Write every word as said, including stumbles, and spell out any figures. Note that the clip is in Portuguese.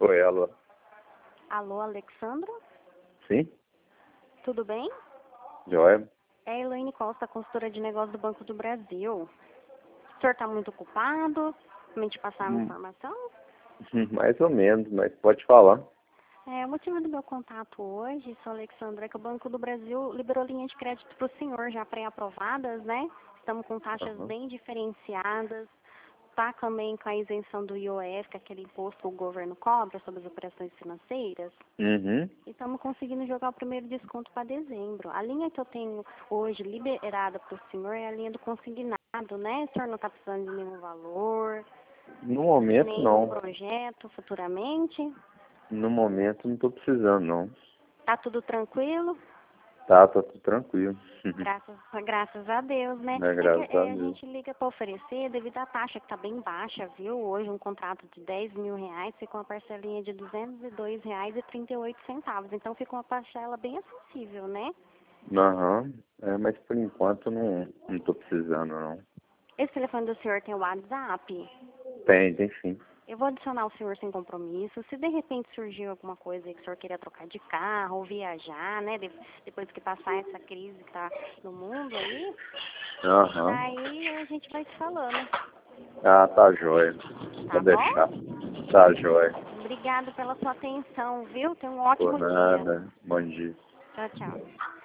Foi ela. Alô, Alexandra? Sim? Tudo bem? Joia? É a Elaine Costa, consultora de negócios do Banco do Brasil. O senhor está muito ocupado? Pra te passar uma Hum. informação? Mais ou menos, mas pode falar. É, o motivo do meu contato hoje, sou Alexandra, é que o Banco do Brasil liberou linhas de crédito para o senhor já pré-aprovadas, né? Estamos com taxas Uhum. bem diferenciadas. Está também com a isenção do I O F, que é aquele imposto que o governo cobra sobre as operações financeiras. Uhum. E estamos conseguindo jogar o primeiro desconto para dezembro. A linha que eu tenho hoje liberada para o senhor é a linha do consignado, né? O senhor não está precisando de nenhum valor, No momento, nenhum não. projeto futuramente. No momento, não tô precisando, não. Tá tudo tranquilo? Tá, tá tudo tranquilo. Graças, graças a Deus, né? É, É que graças a é, a Deus. gente liga para oferecer devido à taxa que está bem baixa, viu? Hoje um contrato de dez mil reais fica uma parcelinha de duzentos e dois reais e trinta e oito centavos. Então fica uma parcela bem acessível, né? Aham. É, mas por enquanto, não, não tô precisando, não. Esse telefone do senhor tem o WhatsApp? Tem, tem sim. Eu vou adicionar o senhor sem compromisso. Se de repente surgir alguma coisa aí que o senhor queira trocar de carro ou viajar, né? de- Depois que passar essa crise que tá no mundo aí, Aham. daí a gente vai te falando, Ah, tá joia. tá Pode bom? deixar. Tá joia. Obrigado pela sua atenção, viu? Tenha um ótimo Por dia. nada. Bom dia. Tchau, tchau.